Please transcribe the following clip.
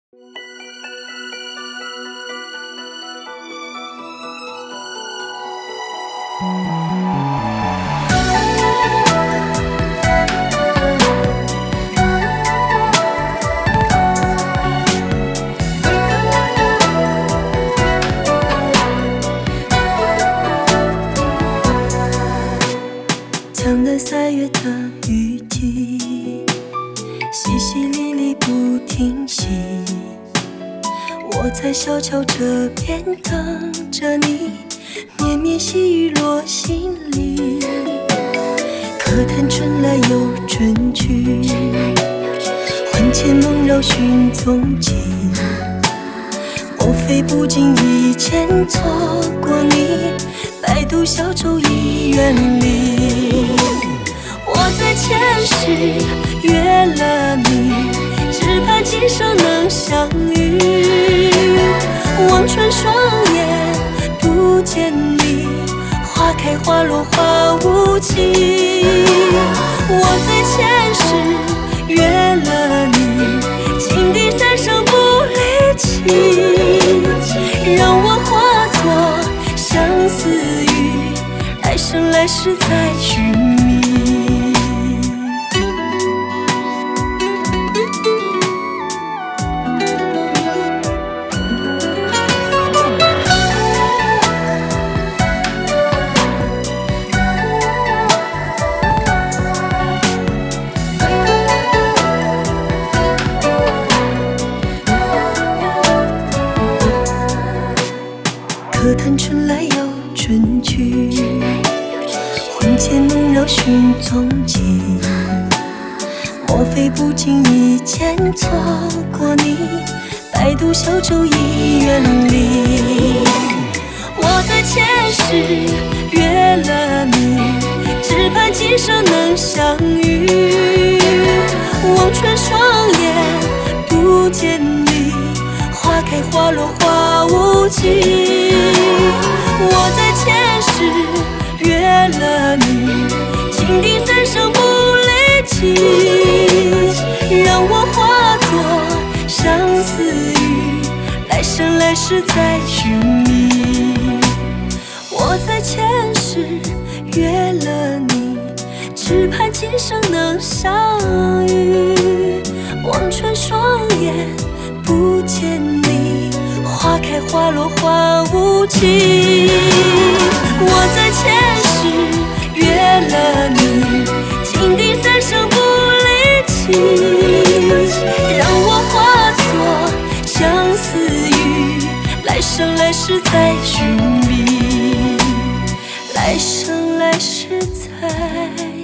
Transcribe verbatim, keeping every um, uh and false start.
江南三月的雨季，淅淅沥沥不停息。我在小桥这边等着你，绵绵细雨落心里。可叹春来又春去，魂牵梦绕寻踪迹。莫非不经意间错过你，百度小舟已远离。我在前世约了你，只盼今生能相遇。望穿双眼不见你，花开花落花无情。我在前世约了你，情敌三生不离弃。让我化作相思雨，来生来世再寻觅。可叹春来又春去，魂牵梦绕寻踪迹。莫非不经意间错过你，百度小舟已远离。我在前世约了你，只盼今生能相遇。望穿双眼不见你，花开花落花无情。我在前世约了你，情敌三生不离弃。让我化作相思雨，来生来世再寻觅。我在前世约了你，只盼今生能相遇。望穿双眼不见你，花开花落花无情。我在前世约了你，情敌三生不离弃。让我化作相思雨，来生来世再寻觅。来生来世再